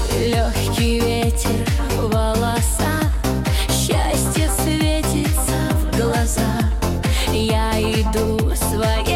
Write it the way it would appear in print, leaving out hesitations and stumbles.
Легкий ветер в волосах, счастье светится в глазах. Я иду своей